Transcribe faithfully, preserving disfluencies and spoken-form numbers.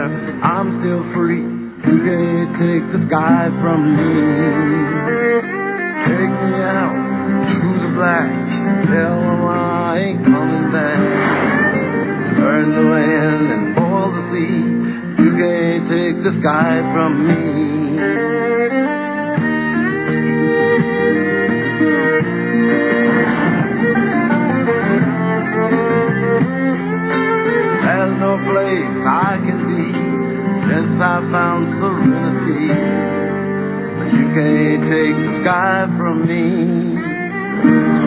I'm still free. You can't take the sky from me. Take me out to the black. Tell them I ain't coming back. Burn the wind and boil the sea. You can't take the sky from me. There's no place I can be since I found serenity. You can't take the sky from me.